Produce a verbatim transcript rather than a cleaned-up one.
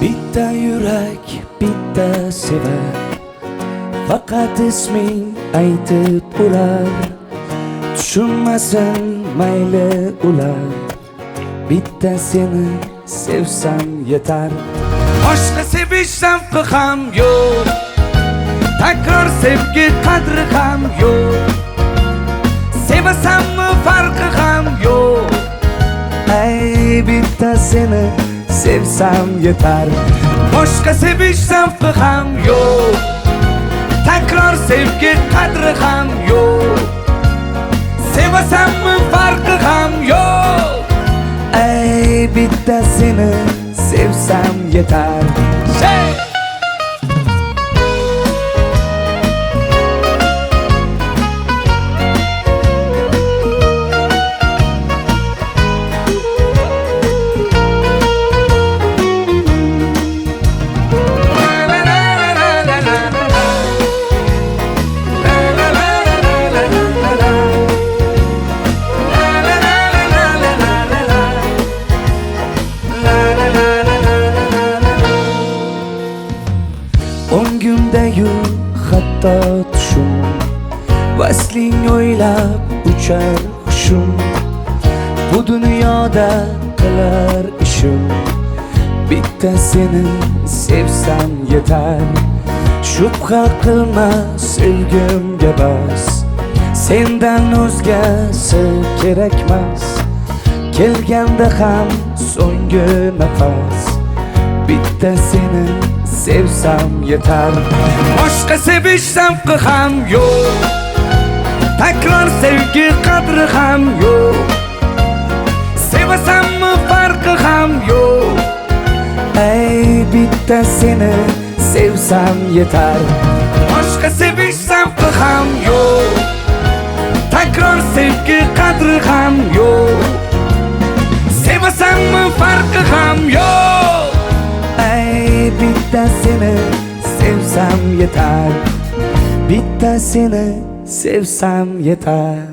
Bitta yurak bitta sevar, faqat isming aytib urar. Tushunmasin mayli ular, bitta seni sevsam yetar. Boshqa sevish zavqi ham yo'q, takror sevgi qadri ham yo'q. Sevasammi farqi ham yo'q. Ay, bitta seni sevsam yetar. Boshqa sevish zavqi ham yo'q, takror sevgi qadri ham yo'q. Sevasammi farqi ham yo'q. Ay, bitta seni sevsam yetar. Hey! On gündayu hatto tushum, vasling o'ylab uchar hushum. Bu dunyoda qilar ishim, bitta seni sevsam yetar. Shubha qilma sevgimga bas, sendan o'zgasi kerakmas. Kelganda ham so'nggi nafas, bitta seni sevsam yetar. Boshqa sevish zavqi ham yo'q, takror sevgi qadri ham yo'q. Sevasammi farqi ham yo'q. Ay, bitta seni sevsam yetar. Boshqa sevish zavqi ham yo'q, takror sevgi qadri ham yo'q. Sevasammi farqi ham yo'q. Ay, bitta seni sevsam yetar. Bitta seni sevsam yetar.